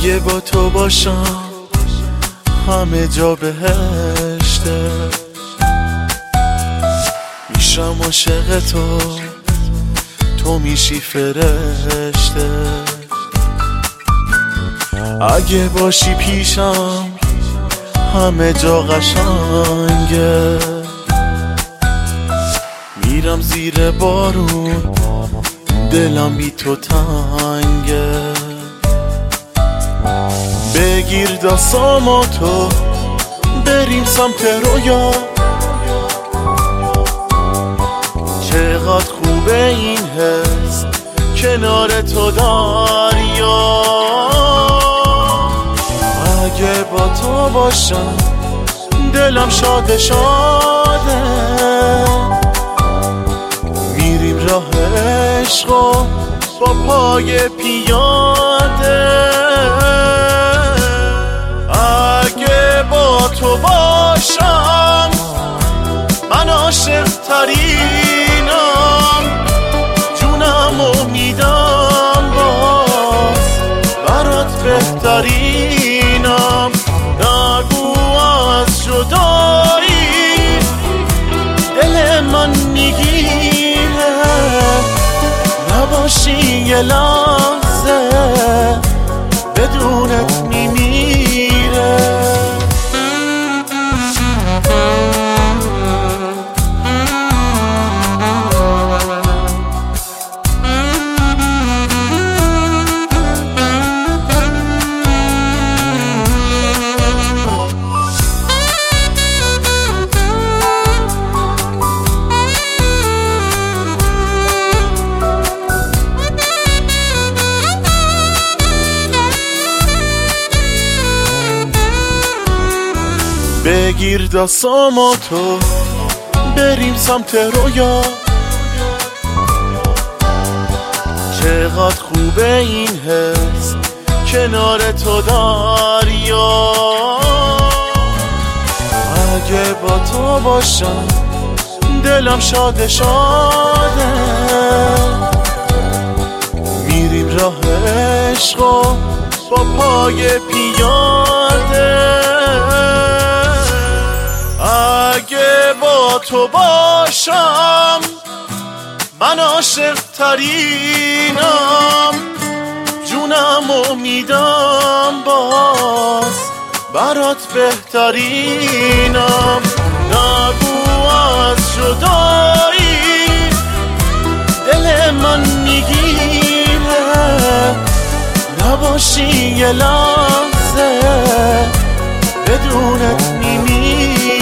اگه با تو باشم همه جا بهشته، میشم عاشق تو، تو میشی فرشته. اگه باشی پیشم همه جا قشنگه، میرم زیر بارون دلم بی تو تنگه. بگیر دستامو بریم سمت رویا، چقدر خوبه این حس کنار تو دریا. اگه با تو باشم دلم شاده شاده، میریم راه عشق و با پای پیاده. اگه با تو باشم من عاشق ترینم، جونمو میدم باز برات بهترینم. نگو از جدایی دل من میگیره، نباشی یه لحظه بدونت میمیره. بگیر دستامو بریم سمت رویا، چقدر خوبه این حس کنار تو دریا. اگه با تو باشم دلم شاده شاده، میریم راه عشق و با پای پیاده. اگه با تو باشم من عاشق ترینم، جونمو میدم باز برات بهترینم. نگو از جدایی دل من میگیره، نباشی یه لحظه بدونت میمیره.